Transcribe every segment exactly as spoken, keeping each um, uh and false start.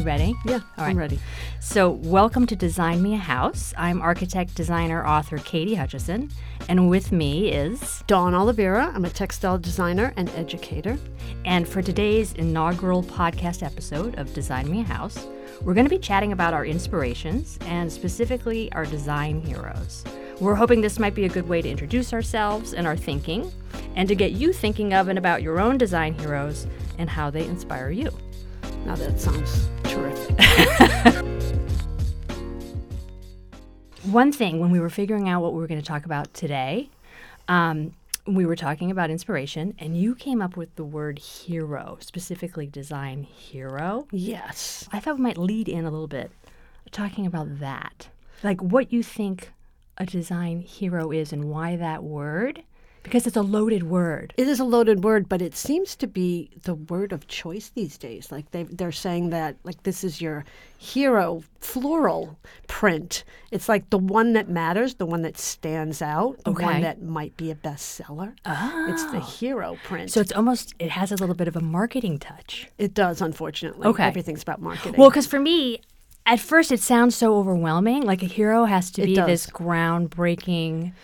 ready? Yeah, All I'm right. ready. So, welcome to Design Me a House. I'm architect, designer, author Katie Hutchison, and with me is... Dawn Oliveira. I'm a textile designer and educator. And for today's inaugural podcast episode of Design Me a House, we're going to be chatting about our inspirations and specifically our design heroes. We're hoping this might be a good way to introduce ourselves and our thinking, and to get you thinking of and about your own design heroes and how they inspire you. Now that sounds terrific. One thing, when we were figuring out what we were going to talk about today, um, we were talking about inspiration, and you came up with the word hero, specifically design hero. Yes. I thought we might lead in a little bit talking about that. Like what you think a design hero is and why that word, because it's a loaded word. It is a loaded word, but it seems to be the word of choice these days. Like they they're saying that like this is your hero floral print. It's like the one that matters, the one that stands out, the Okay. one that might be a bestseller. Oh. It's the hero print. So it's almost, it has a little bit of a marketing touch. it does, unfortunately. Okay. Everything's about marketing. Well, because for me, at first it sounds so overwhelming. Like a hero has to It be does. this groundbreaking,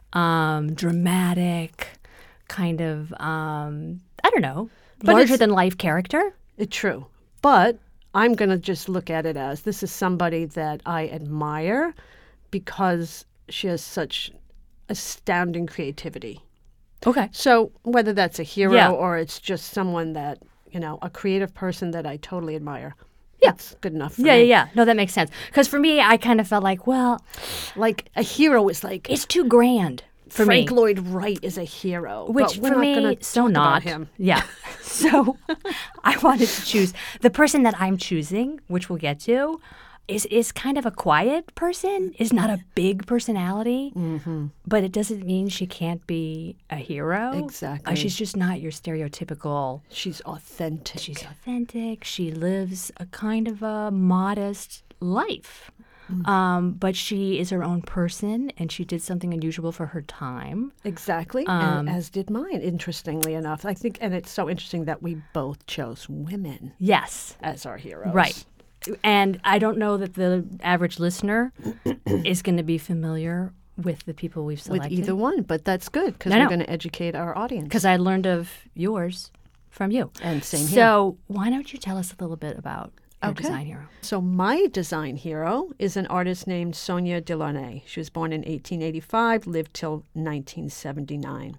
um, dramatic, kind of, um, I don't know, But larger it's- than life character. It's true. But I'm going to just look at it as this is somebody that I admire because she has such astounding creativity. Okay. So whether that's a hero Yeah. or it's just someone that, you know, a creative person that I totally admire. Yeah. That's good enough for Yeah, me. yeah, yeah. No, that makes sense. Because for me, I kind of felt like, well, Like a hero is like it's too grand for Frank me. Lloyd Wright is a hero. Which but we're for not me, gonna so talk not. about him. Yeah. So I wanted to choose the person that I'm choosing, which we'll get to, is is kind of a quiet person, is not a big personality, Mm-hmm. but it doesn't mean she can't be a hero. Uh, Exactly. she's just not your stereotypical. She's authentic. She's authentic. She lives a kind of a modest life. Um, but she is her own person, and she did something unusual for her time. Exactly, Um, and as did mine, interestingly enough. I think, and it's so interesting that we both chose women Yes. as our heroes. Right. And I don't know that the average listener is going to be familiar with the people we've With selected. either one, but that's good because No, we're no. going to educate our audience. Because I learned of yours from you. And same here. So why don't you tell us a little bit about your Okay. design hero? So my design hero is an artist named Sonia Delaunay. She was born in eighteen eighty-five, lived till nineteen seventy-nine.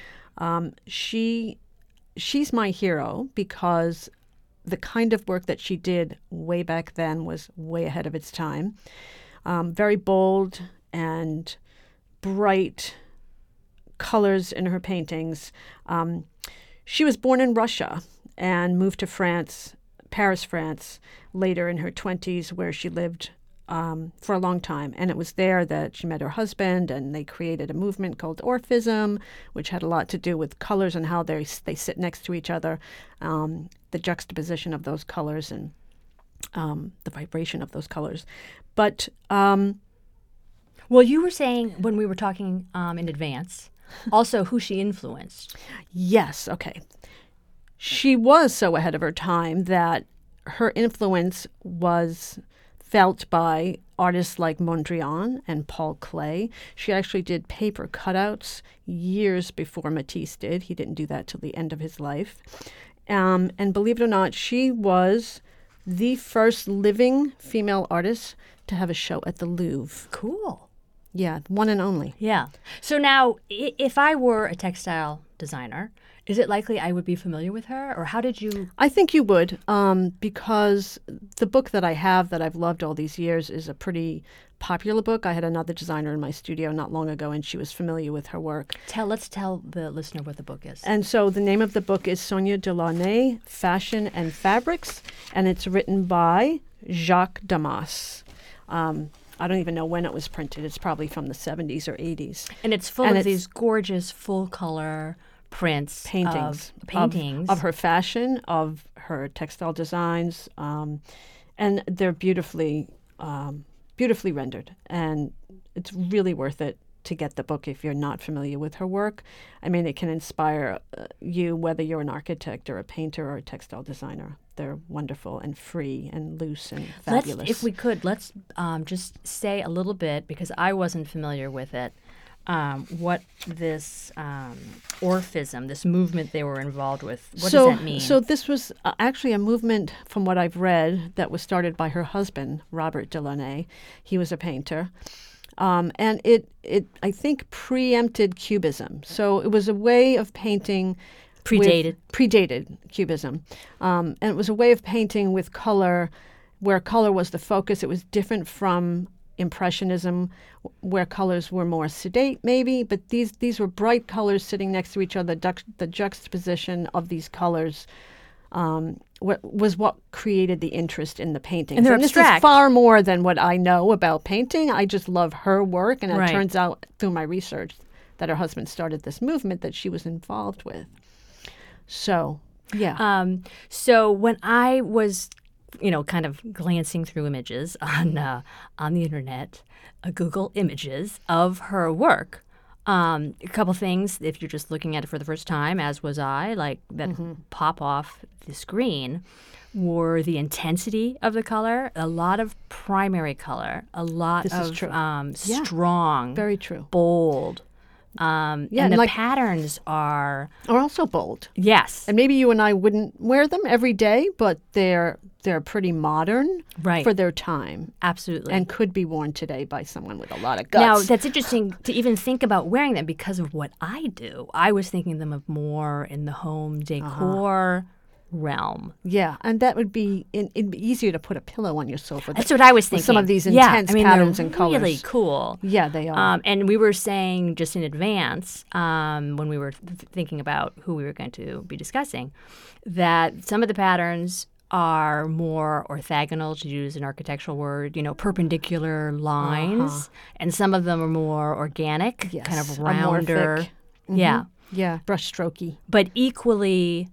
Um, she, she's my hero because the kind of work that she did way back then was way ahead of its time. Um, very bold and bright colors in her paintings. Um, she was born in Russia and moved to France, Paris, France, later in her twenties, where she lived um, for a long time. And it was there that she met her husband, and they created a movement called Orphism, which had a lot to do with colors and how they they sit next to each other, um, the juxtaposition of those colors and um, the vibration of those colors. But um, Well, you were saying when we were talking um, in advance, also who she influenced. yes, okay. She was so ahead of her time that her influence was felt by artists like Mondrian and Paul Klee. She actually did paper cutouts years before Matisse did. He didn't do that till the end of his life. Um, and believe it or not, she was the first living female artist to have a show at the Louvre. Cool. Yeah, one and only. Yeah. So now, i- if I were a textile designer, is it likely I would be familiar with her? Or how did you... I think you would, um, because the book that I have that I've loved all these years is a pretty popular book. I had another designer in my studio not long ago, and she was familiar with her work. Tell, let's tell the listener what the book is. And so the name of the book is Sonia Delaunay, Fashion and Fabrics, and it's written by Jacques Damas. Um, I don't even know when it was printed. It's probably from the seventies or eighties. And it's full And of it's- these gorgeous full-color prints. Paintings. Of, paintings. Of, of her fashion, of her textile designs, um, and they're beautifully, um, beautifully rendered. And it's really worth it to get the book if you're not familiar with her work. I mean, it can inspire uh, you whether you're an architect or a painter or a textile designer. they're wonderful and free and loose and fabulous. Let's, if we could, let's um, just say a little bit, because I wasn't familiar with it, um, what this um, Orphism, this movement they were involved with, what so, does that mean? So this was uh, actually a movement, from what I've read, that was started by her husband, Robert Delaunay. He was a painter. Um, and it, it, I think, preempted Cubism. So it was a way of painting... Predated. With, predated Cubism. Um, and it was a way of painting with color, where color was the focus. It was different from Impressionism, where colors were more sedate, maybe. But these these were bright colors sitting next to each other. The, du- the juxtaposition of these colors um, what, was what created the interest in the painting. And they're and abstract. This is far more than what I know about painting. I just love her work. And it Right. turns out, through my research, that her husband started this movement that she was involved with. So, yeah. Um, so when I was, you know, kind of glancing through images on uh, on the internet, uh, Google Images of her work, um, a couple things, if you're just looking at it for the first time, as was I, like that Mm-hmm. pop off the screen, were the intensity of the color, a lot of primary color, a lot This is of true. um, Yeah. strong, Very true. bold. Um, Yeah, and and the like- patterns are, Are also bold. yes, And maybe you and I wouldn't wear them every day, but they're they're pretty modern right, for their time absolutely. and could be worn today by someone with a lot of guts. Now, that's interesting to even think about wearing them because of what I do. I was thinking them of more in the home decor realm. yeah, and that would be in, it'd be easier to put a pillow on your sofa. That's what I was thinking. With some of these Yeah, intense I mean, patterns they're and colors. really cool. Yeah, they are. Um, and we were saying just in advance, um, when we were th- thinking about who we were going to be discussing, that some of the patterns are more orthogonal, to use an architectural word, you know, perpendicular lines, Uh-huh. and some of them are more organic, Yes, kind of rounder. amorphic. Yeah, yeah, brushstrokey. but equally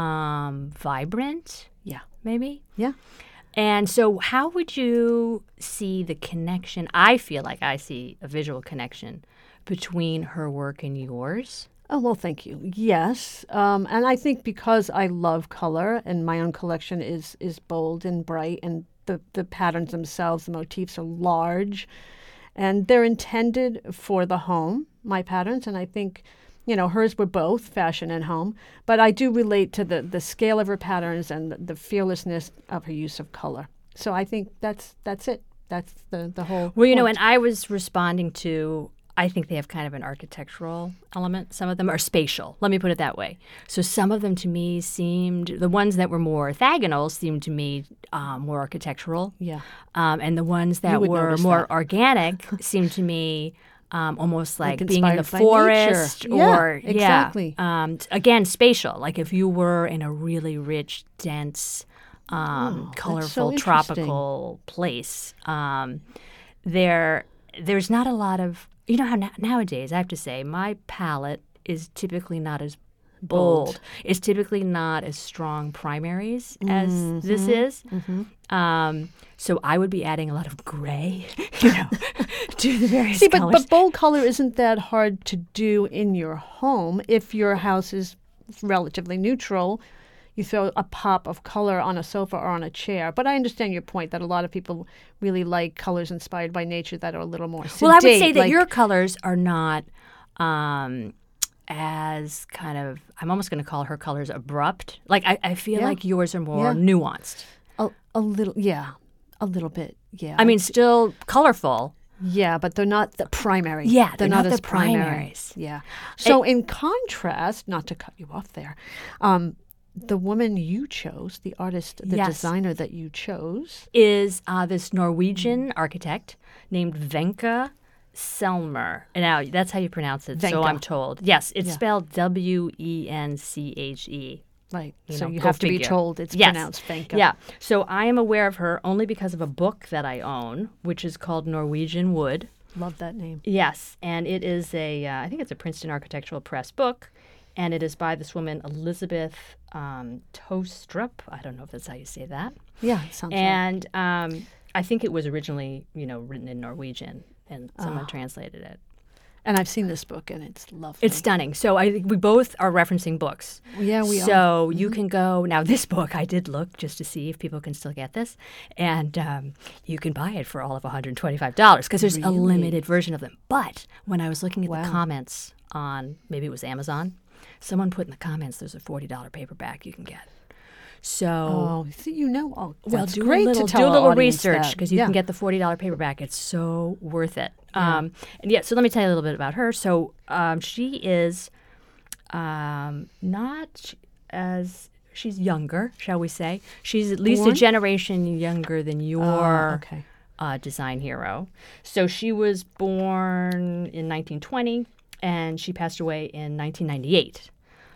um, vibrant, Yeah. maybe. Yeah. And so, how would you see the connection? I feel like I see a visual connection between her work and yours. Oh, well, thank you. Yes. Um, and I think because I love color and my own collection is is bold and bright, and the, the patterns themselves, the motifs are large, and they're intended for the home, my patterns. And I think, you know, hers were both fashion and home. But I do relate to the, the scale of her patterns and the, the fearlessness of her use of color. So I think that's that's it. That's the, the whole Well, you know, point. and I was responding to, I think they have kind of an architectural element. Some of them are spatial. Let me put it that way. So some of them to me seemed, the ones that were more orthogonal seemed to me um, more architectural. Yeah. Um, and the ones that would were notice more that. organic seemed to me um, almost like, Like being in the inspired by nature. forest Yeah, or, exactly. yeah. Um, t- again, spatial. Like if you were in a really rich, dense, um, Oh, that's colorful, so interesting. tropical place, um, there, there's not a lot of, you know how na- nowadays, I have to say, my palette is typically not as bold. Bold. It's typically not as strong primaries as Mm-hmm. this is. Um, so I would be adding a lot of gray, you know, to the various See, but, colors. but bold color isn't that hard to do in your home if your house is relatively neutral. You throw a pop of color on a sofa or on a chair. But I understand your point that a lot of people really like colors inspired by nature that are a little more sedate. Well, I would say that like- your colors are not um, as kind of, I'm almost going to call her colors abrupt. Like, I, I feel Yeah. like yours are more Yeah. nuanced. a, a little, yeah, a little bit, yeah. I mean, still colorful. yeah, but they're not the primary. Yeah, they're not the as primary. primaries. Yeah. So in contrast, not to cut you off there, um, the woman you chose, the artist, the Yes. designer that you chose, Is uh, this Norwegian architect named Wenche Selmer. And now, that's how you pronounce it, so Wenche. I'm told. Yes, it's Yeah. spelled W E N C H E. right? You So know, you go have to be figure. told it's Yes. pronounced Wenche. Yeah. So I am aware of her only because of a book that I own, which is called Norwegian Wood. Love that name. Yes, and it is a, uh, I think it's a Princeton Architectural Press book, and it is by this woman, Elizabeth um, Tostrup. I don't know if that's how you say that. Yeah, it sounds right. And um, I think it was originally, you know, written in Norwegian, and someone Ah. translated it. And I've seen this book, and it's lovely. It's stunning. So I think we both are referencing books. Yeah, we so are. So you can go now. This book I did look just to see if people can still get this, and um, you can buy it for all of one hundred twenty-five dollars because there's Really? a limited version of them. But when I was looking at Wow. the comments on maybe it was Amazon, someone put in the comments there's a forty dollars paperback you can get. So Oh, see, you know, oh, well, that's do great a little, to tell do a our little audience research that. because you yeah. can get the forty dollars paperback. It's so worth it. Yeah. Um, and yeah, so let me tell you a little bit about her. So um, she is um, not as she's younger, shall we say? She's at least Born? a generation younger than your Ah, okay. uh, design hero. So she was born in nineteen twenty, and she passed away in nineteen ninety-eight.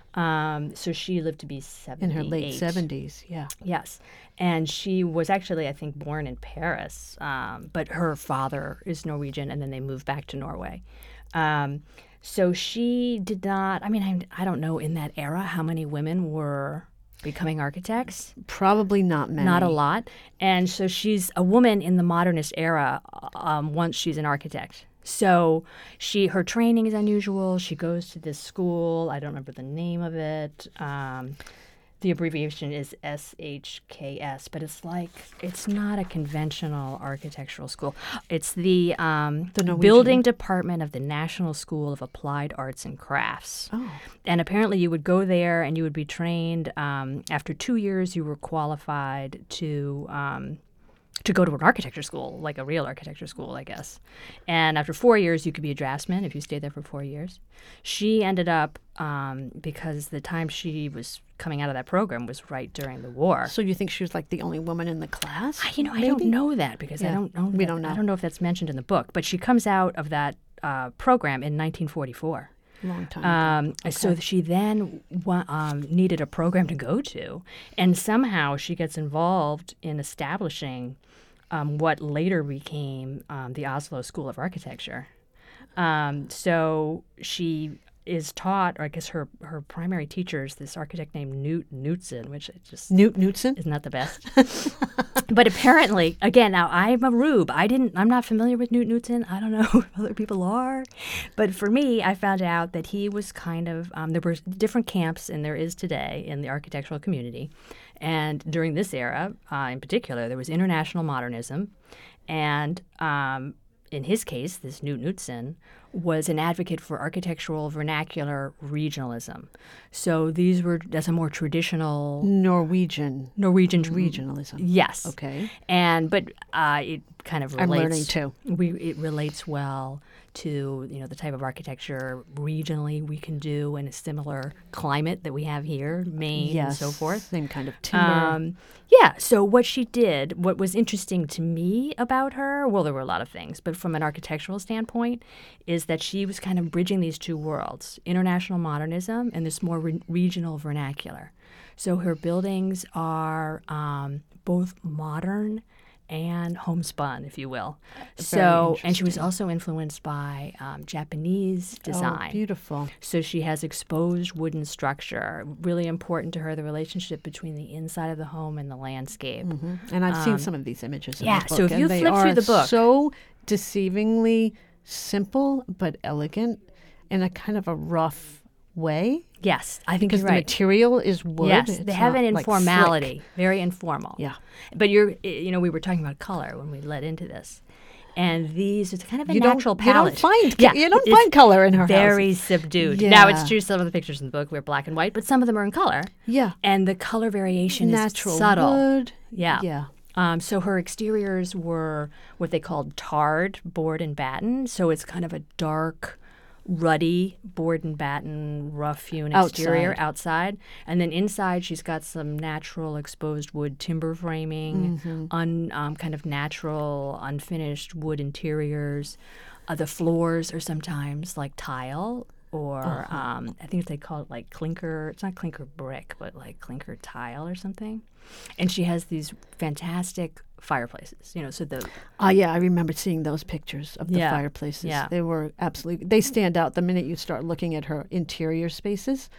Um, so she lived to be seventy-eight. In her late seventies, yeah. Yes. And she was actually, I think, born in Paris, um, but her father is Norwegian, and then they moved back to Norway. Um, so she did not, I mean, I, I don't know in that era how many women were becoming architects. Probably not many. Not a lot. And so she's a woman in the modernist era um, once she's an architect. So she, her training is unusual. She goes to this school. I don't remember the name of it. Um, the abbreviation is S H K S, but it's like, it's not a conventional architectural school. It's the, um, The Norwegian- building department of the National School of Applied Arts and Crafts. Oh. And apparently you would go there and you would be trained. Um, after two years, you were qualified to um, to go to an architecture school, like a real architecture school, I guess. And after four years, you could be a draftsman if you stayed there for four years. She ended up, um, because the time she was coming out of that program was right during the war. So you think she was like the only woman in the class? I- You know, I maybe? don't know that because I Yeah, don't know. we that- don't know. I don't know if that's mentioned in the book, but she comes out of that uh, program in nineteen forty-four. Long time. Um, So Okay. she then wa- um, needed a program to go to, and somehow she gets involved in establishing um, what later became um, the Oslo School of Architecture. Um, so she is taught, or I guess her, her primary teacher is this architect named Newt Knutson, which it just Newt Knutson? is not the best. But apparently, again, now I'm a rube. I didn't. I'm not familiar with Newt Knutson. I don't know if other people are, but for me, I found out that he was kind of. Um, there were different camps, and there is today in the architectural community, and during this era, uh, in particular, there was international modernism, and um, in his case, this Newt Knutson was an advocate for architectural vernacular regionalism. So these were that's a more traditional Norwegian Norwegian regionalism. Yes. Okay. And but uh, it kind of I'm relates. learning too. We it relates well to you know the type of architecture regionally we can do in a similar climate that we have here, Maine Yes. and so forth. Same kind of timber. Um, yeah. So what she did, what was interesting to me about her, well, there were a lot of things, but from an architectural standpoint, is that she was kind of bridging these two worlds: international modernism and this more re- regional vernacular. So her buildings are um, both modern and homespun, if you will. So, and she was interesting. also influenced by um, Japanese design. Oh, beautiful. So she has exposed wooden structure. Really important to her, the relationship between the inside of the home and the landscape. Mhm. And I've seen some of these images in Um, yeah, the book. so if and you they flip through are the book- so deceivingly simple but elegant in a kind of a rough way. Yes, I think Because you're the right. material is wood. Yes, It's they have not, an like, informality, slick. very informal. Yeah. But you're, you know, we were talking about color when we led into this. And these, it's kind of a You natural don't, you palette. don't find Yeah, you don't it's find color in her very houses. subdued. Now, it's Yeah. true some of the pictures in the book were black and white, but some of them are in color. Yeah. And the color variation Natural is subtle. wood. Yeah. Yeah. Um, so her exteriors were what they called tarred board and batten. So it's kind of a dark, ruddy board and batten, rough-hewn exterior outside. And then inside, she's got some natural exposed wood timber framing, Mm-hmm. un, um, kind of natural, unfinished wood interiors. Uh, the floors are sometimes like tile. Or Uh-huh. um, I think they call it like clinker. It's not clinker brick, but like clinker tile or something. And she has these fantastic fireplaces. You know, so the Ah, yeah, I remember seeing those pictures of the Yeah. fireplaces. Yeah. They were absolutely, they stand out the minute you start looking at her interior spaces.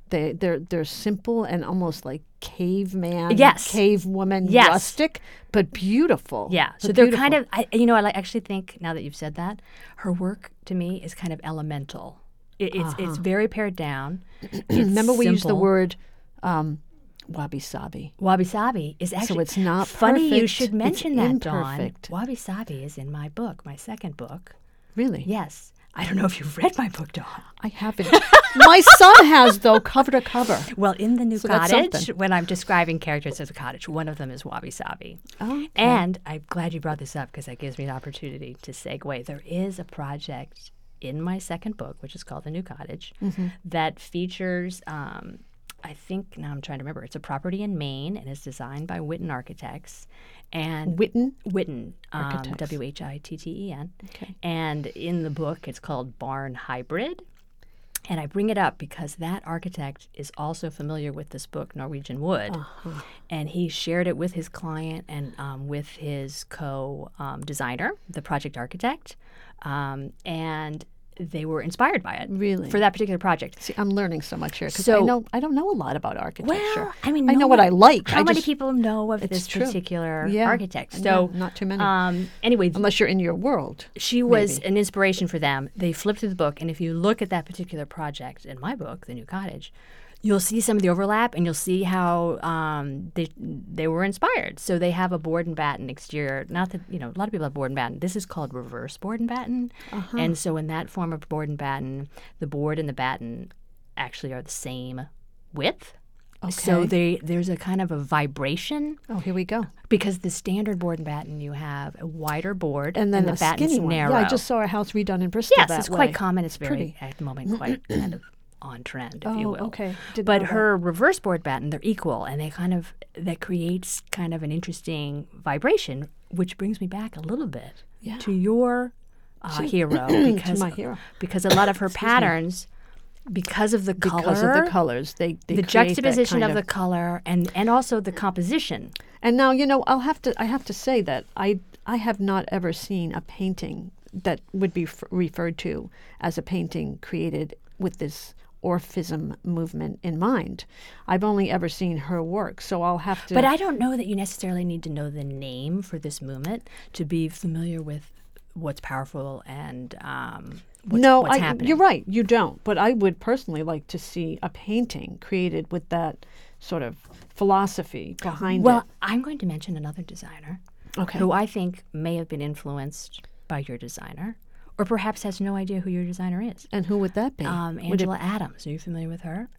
They they're they're simple and almost like caveman, Yes. cavewoman, Yes. rustic, but beautiful. Yeah, so But they're beautiful. kind of, I, you know, I like- actually think, now that you've said that, her work to me is kind of elemental. It, it's it's very pared down. It's Remember we used the simple. word um, wabi sabi. Wabi sabi is actually it's not funny. You perfect, should it's mention that, imperfect. Dawn. Wabi sabi is in my book, my second book. Really? Yes, I don't know if you've read my book, Dawn. I haven't. My son has, though, cover to cover. Well, in the new So that's cottage, something. when I'm describing characters of the cottage, one of them is Wabi Sabi. Oh, okay. And I'm glad you brought this up because that gives me an opportunity to segue. There is a project in my second book, which is called The New Cottage, Mm-hmm. that features, um, I think, now I'm trying to remember, it's a property in Maine and is designed by Witten Architects. And Witten? Witten, um, Architects. W H I T T E N. Okay. And in the book, it's called Barn Hybrid. And I bring it up because that architect is also familiar with this book, Norwegian Wood. Uh-huh. And he shared it with his client and um, with his co-designer, the project architect. Um, and they were inspired by it. Really? For that particular project. See, I'm learning so much here because So- I know I don't know a lot about architecture. Well, I mean, I no know what one- I like. How I many just- people know of It's this true. particular Yeah. architect? Yeah, So, not too many. Um, anyway, Unless you're in your world. she was maybe. an inspiration for them. They flipped through the book, and if you look at that particular project in my book, The New Cottage, you'll see some of the overlap, and you'll see how um, they they were inspired. So they have a board and batten exterior. Not that, you know, a lot of people have board and batten. This is called reverse board and batten. Uh-huh. And so in that form of board and batten, the board and the batten actually are the same width. So Okay. they there's a kind of a vibration Oh, here we go. because the standard board and batten, you have a wider board And then the a batten's skinny one. narrow. Yeah, I just saw a house redone in Bristol Yes, that it's way. quite common. It's very, pretty. at the moment, quite kind of on trend, if you Oh, will. okay. Didn't But know that. her reverse board batten, they're equal, and they kind of, that creates kind of an interesting vibration, which brings me back a little bit Yeah. to your uh, hero. because, my hero. Because a lot of her patterns, because of the color, Because of the colors. They, they the create that juxtaposition kind of the color, and, and also the composition. And now, you know, I'll have to I have to say that I I have not ever seen a painting that would be f- referred to as a painting created with this Orphism movement in mind. I've only ever seen her work, so I'll have to But I don't know that you necessarily need to know the name for this movement to be familiar with what's powerful and um, what's, no, what's I, happening. you're right. You don't. But I would personally like to see a painting created with that sort of philosophy behind Well, it. I'm going to mention another designer Okay. who I think may have been influenced by your designer, or perhaps has no idea who your designer is. And who would that be? Um, Would it- Angela Adams. Are you familiar with her?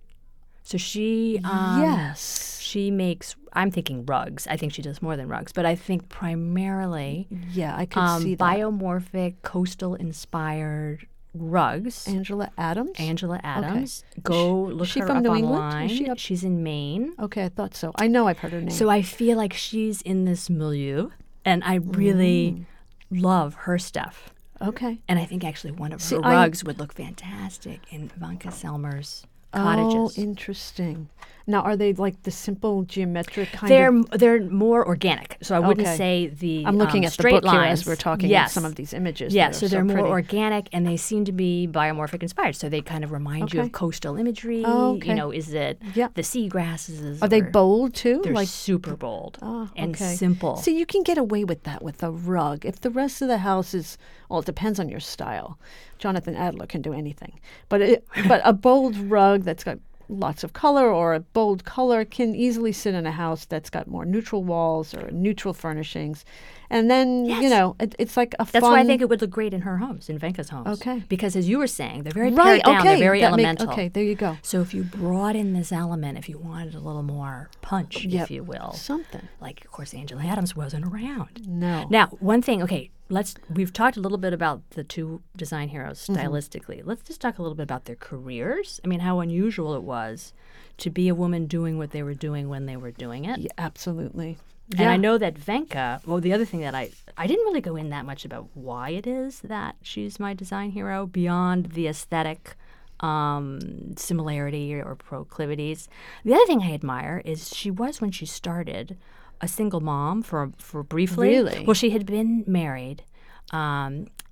So she, um, yes. she makes. I'm thinking rugs. I think she does more than rugs, but I think primarily Yeah, I could um, see that. biomorphic, coastal-inspired rugs. Angela Adams? Angela Adams. Go look she her from up New England? online. Is she up- She's in Maine. Okay, I thought so. I know I've heard her name. So I feel like she's in this milieu, and I really love her stuff. okay. And I think actually one of See, her I- rugs would look fantastic in Ivanka Selmer's cottages. Oh, interesting. Now, are they like the simple geometric kind They're of? they're more organic, so I wouldn't Okay. say the. I'm looking um, at the straight book here lines. as we're talking Yes. at some of these images. Yeah, that so are they're more pretty. organic, and they seem to be biomorphic inspired. So they kind of remind you Okay. of coastal imagery. Oh, okay. You know, is it Yep. the seagrasses? Are they or- bold too? They're like super bold oh, and okay. simple. See, you can get away with that with a rug. If the rest of the house is, well, it depends on your style. Jonathan Adler can do anything, but it, but a bold rug that's got lots of color or a bold color can easily sit in a house that's got more neutral walls or neutral furnishings, and then you Yes. know it, it's like a That's fun. why I think it would look great in her homes, in Venka's homes. Okay. Because as you were saying, they're very right. pared down. Okay. They're very that make- elemental. okay. There you go. So if you brought in this element, if you wanted a little more punch, Yep. if you will, Something. like of course Angela Adams wasn't around. No. Now, one thing, okay, let's we've talked a little bit about the two design heroes Mm-hmm. stylistically. Let's just talk a little bit about their careers. I mean, how unusual it was to be a woman doing what they were doing when they were doing it. Yeah, absolutely. And I know that Venka, well, the other thing that I, I didn't really go in that much about why it is that she's my design hero beyond the aesthetic um, similarity or proclivities. The other thing I admire is she was, when she started, a single mom for, for briefly. Really? Well, she had been married. Um,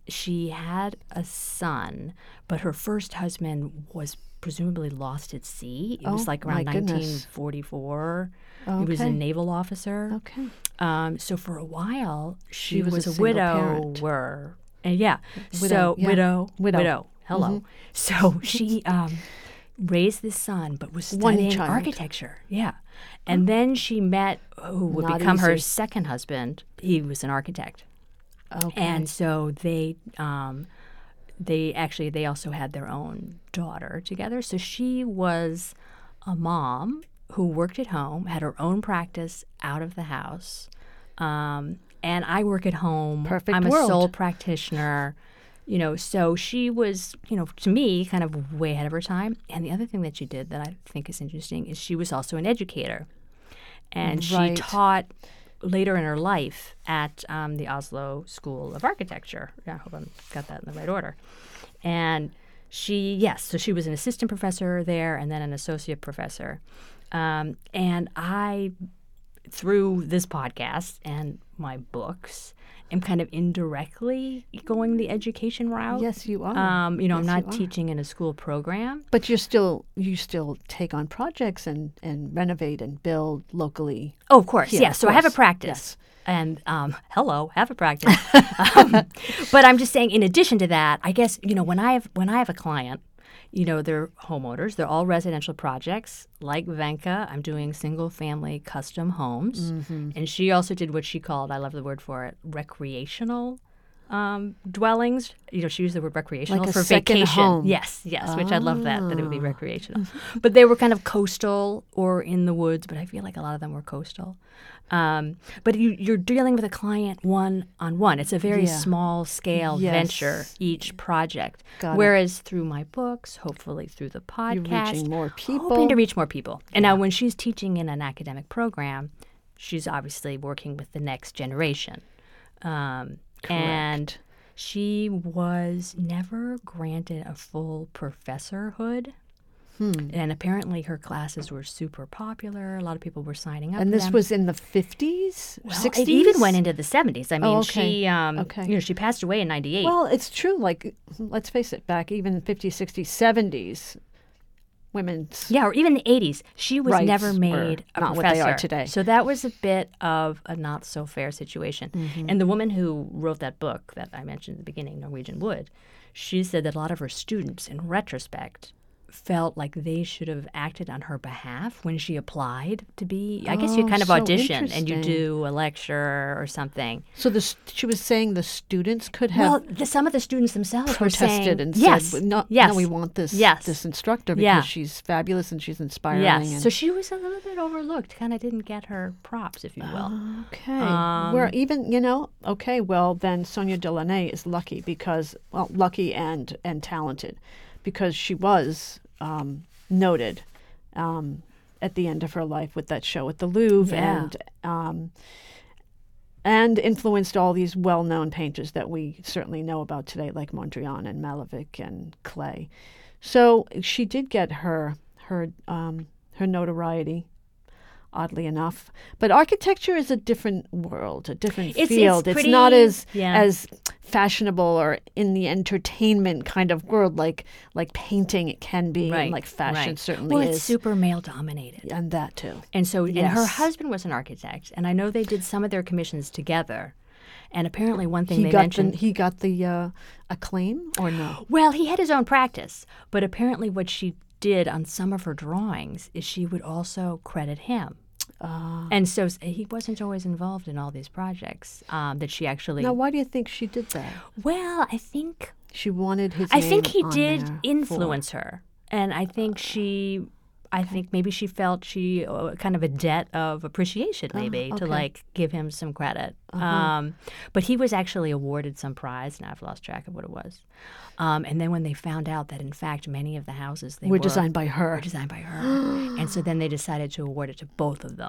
she had a son, but her first husband was presumably lost at sea. It Oh, was like around my goodness. nineteen forty-four. Oh, He was a okay. naval officer. Okay. Um, so for a while, she, She was was, a a, single parent. widower. And yeah, Widow, so yeah. widow, Widow. widow. Hello. So she um, raised this son, but was One studying child. architecture. Yeah, and then she met who would Not become her easy. second husband. He was an architect, Okay. and so they. Um, they actually they also had their own daughter together. So she was a mom who worked at home, had her own practice out of the house. Um, and I work at home. Perfect I'm a world. sole practitioner. You know, so she was, you know, to me, kind of way ahead of her time. And the other thing that she did that I think is interesting is she was also an educator. And Right. she taught later in her life at um, the Oslo School of Architecture. Yeah, I hope I got that in the right order. And she, yes, so she was an assistant professor there and then an associate professor. Um, and I, through this podcast and my books, am kind of indirectly going the education route. Yes, you are. Um, you know, Yes, I'm you not are. teaching in a school program. But you're still you still take on projects and, and renovate and build locally. Oh, of course, Yeah, yeah. of So I have a course. practice. Yes. And um, hello, have a practice. um, but I'm just saying, in addition to that, I guess you know when I have when I have a client, you know they're homeowners. They're all residential projects. Like Venka, I'm doing single family custom homes, Mm-hmm. and she also did what she called, I love the word for it, recreational um, dwellings. You know, she used the word recreational Like a for second vacation. home. Yes, yes, which I love that that it would be Ah. recreational. But they were kind of coastal or in the woods. But I feel like a lot of them were coastal. Um, but you, you're dealing with a client one on one. It's a very Yeah. small scale Yes. venture, each project. Got it. Whereas through my books, hopefully through the You're podcast, reaching more people. hoping to reach more people. And now when she's teaching in an academic program, she's obviously working with the next generation. Um, and she was never granted a full professorhood. Hmm. And apparently her classes were super popular. A lot of people were signing up And for this them. was in the fifties, Well, sixties? it even went into the seventies. I mean, Oh, okay. she, um, Okay. you know, she passed away in ninety-eight. Well, it's true. Like, let's face it, back even fifties, sixties, seventies, women's. yeah, or even the eighties. She was rights never were made a not what professor. they are today. So that was a bit of a not so fair situation. Mm-hmm. And the woman who wrote that book that I mentioned at the beginning, Norwegian Wood, she said that a lot of her students, in retrospect, felt like they should have acted on her behalf when she applied to be. I guess you Oh, kind of so audition and you interesting. do a lecture or something. So the, s- she was saying the students could have Well, the, some of the students themselves were protested saying, and yes, said, no, yes, no, we want this yes. this instructor because Yeah. she's fabulous and she's inspiring. Yes. And, So she was a little bit overlooked. Kind of didn't get her props, if you will. okay. Um, Where even, you know, okay, well, then Sonia Delaunay is lucky because, well, lucky and, and talented because she was um, noted um, at the end of her life with that show at the Louvre Yeah. and um, and influenced all these well-known painters that we certainly know about today, like Mondrian and Malevich and Klee. So she did get her her um, her notoriety, oddly enough. But architecture is a different world, a different It's- it's field. It's, pretty- not as yeah. as fashionable or in the entertainment kind of world like like painting it can be Right. and like fashion right. certainly well, is. it's super male dominated. And that too. And so, and her Yes. husband was an architect, and I know they did some of their commissions together. And apparently, one thing He they got mentioned. the he got the uh, acclaim or no? Well, he had his own practice, but apparently, what she did on some of her drawings is she would also credit him. Uh, And so s- he wasn't always involved in all these projects um, that she actually. now, why do you think she did that? Well, I think She wanted his. I think name he on did there for- influence her, and I think she, I think maybe she felt she uh, kind of a debt of appreciation, maybe okay. to like give him some credit. Uh-huh. Um, but he was actually awarded some prize, and I've lost track of what it was. Um, and then when they found out that in fact many of the houses they Were were designed by her. were designed by her, and so then they decided to award it to both of them.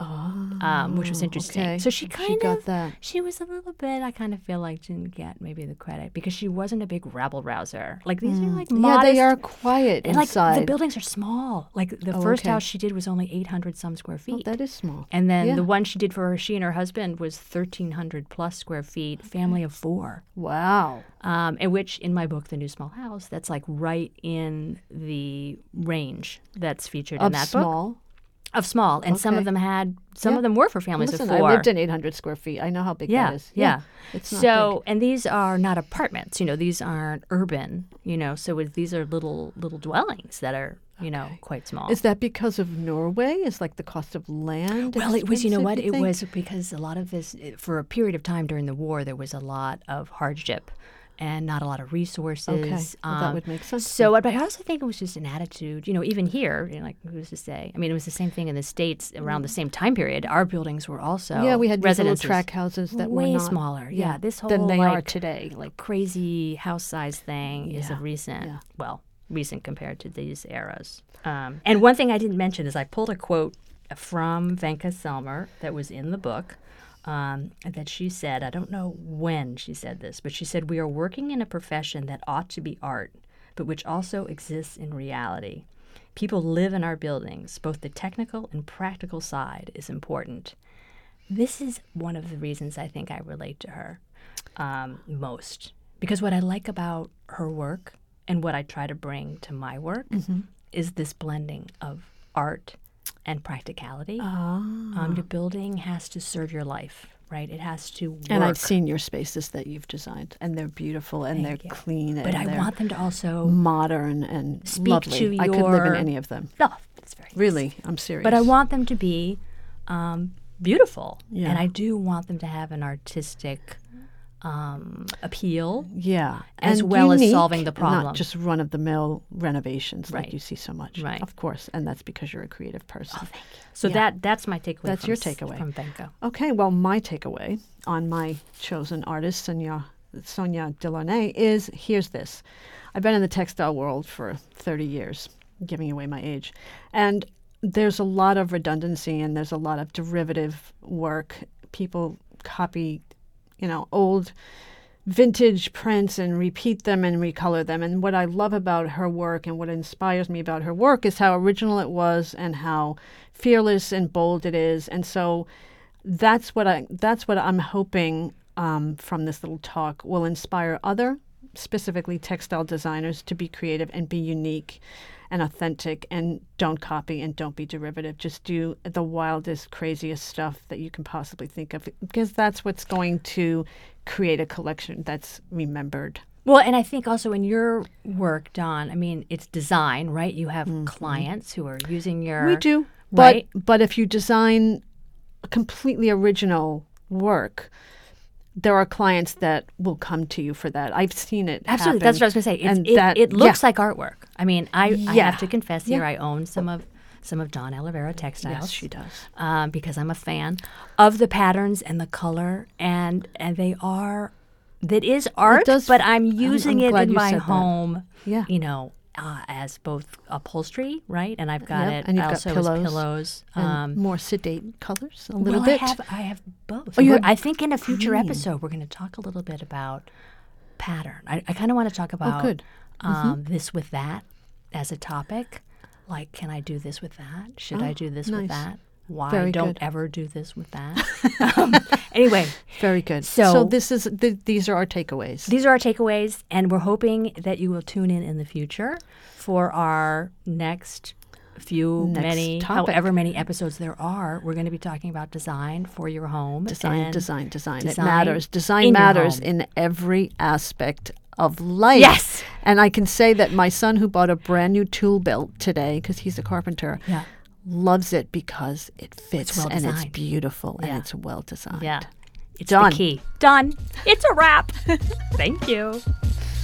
Oh, um, which was interesting. okay. So she kind She got of, that. she was a little bit, I kind of feel like didn't get maybe the credit because she wasn't a big rabble rouser. Like these are like Yeah, modest. they are quiet and, like inside. the buildings are small. Like the Oh, first okay. house she did was only eight hundred some square Oh, feet. that is small. And then Yeah. the one she did for her, she and her husband was thirteen hundred plus square feet, family of four. Wow. Um, and which in my book, The New Small House, that's like right in the range that's featured in Of that book. small. Of small. And some Okay. of them had, some Yeah. of them were for families Listen, of four. I lived in eight hundred square feet. I know how big yeah, that is. yeah. It's not so, big. and these are not apartments, you know, these aren't urban, you know, so it, these are little, little dwellings that are, you know, quite small. Is that because of Norway? Is like the cost of land? Well, it was, you know expensive, what? you It think? was because a lot of this, it- for a period of time during the war, there was a lot of hardship and not a lot of resources. Okay. Well, that Um, would make sense So, but I also think it was just an attitude, you know, even here, you know, like who's to say? I mean, it was the same thing in the States around the same time period. Our buildings were also Yeah, we had these little residences. track houses that way were not, smaller. Yeah, this whole than they like, are today. like crazy house size thing is a Yeah, recent, yeah. well, recent compared to these eras. Um, and one thing I didn't mention is I pulled a quote from Venka Selmer that was in the book. Um, that she said, I don't know when she said this, but she said, "We are working in a profession that ought to be art, but which also exists in reality. People live in our buildings. Both the technical and practical side is important." This is one of the reasons I think I relate to her um, most. Because what I like about her work and what I try to bring to my work is this blending of art and practicality. Um, your building has to serve your life, right? It has to work. And I've seen your spaces that you've designed, and they're beautiful and Thank they're you. clean But and I they're want them to also modern and speak lovely. to I could live in your- any of them. No, it's very nice. Really, I'm serious. But I want them to be um, beautiful, Yeah. and I do want them to have an artistic um, appeal. yeah, as and well as unique, solving the problem. not just run of the mill renovations Right. like you see so much. Right. Of course, and that's because you're a creative person. Oh, thank you. So Yeah. that that's my takeaway. That's from your s- takeaway. from Venka. Okay, well, my takeaway on my chosen artist, Sonia, Sonia Delaunay, is here's this. I've been in the textile world for thirty years, giving away my age. And there's a lot of redundancy and there's a lot of derivative work. People copy, you know, old vintage prints and repeat them and recolor them. And what I love about her work and what inspires me about her work is how original it was and how fearless and bold it is. And so that's what I that's what I'm hoping um, from this little talk will inspire other, specifically textile designers, to be creative and be unique and authentic and don't copy and don't be derivative. Just do the wildest, craziest stuff that you can possibly think of, because that's what's going to create a collection that's remembered. Well, and I think also in your work, Dawn, I mean, it's design, right? You have clients who are using your We do, right? but but if you design a completely original work, there are clients that will come to you for that. I've seen it. Absolutely, happen. that's what I was going to say. It's, And it, that- it looks yeah. like artwork. I mean, I, I Yeah. have to confess here, Yeah. I own some of some of Dawn Oliveira textiles. Yes, she does. Um, because I'm a fan of the patterns and the color, and and they are that is art. does- but I'm I'm- using I'm it glad in you my said that. home. Yeah. You know. Uh, as both upholstery, right, and I've got Yep, it and you've got also pillows as pillows. And Um, more sedate colors, a little well, bit. I have I have both. Oh, you We're- have I think in a future green. episode we're going to talk a little bit about pattern. I, I kind of want to talk about Oh, good. Mm-hmm. um, this with that as a topic. Like, can I do this with that? Should I Oh, do this nice. with that? Why Very don't good. ever do this with that? um, anyway, Very good. So- So, this is th- these are our takeaways. these are our takeaways, and we're hoping that you will tune in in the future for our next few, Next many, topic. however many episodes there are. We're going to be talking about design for your home. Design, and design, design. design It matters. Design in your matters home. in every aspect of life. Yes. And I can say that my son, who bought a brand new tool belt today, because he's a carpenter, Yeah. loves it because it fits well and it's designed. beautiful Yeah. and it's well designed. Yeah. It's Done. the key. Done. It's a wrap. Thank you.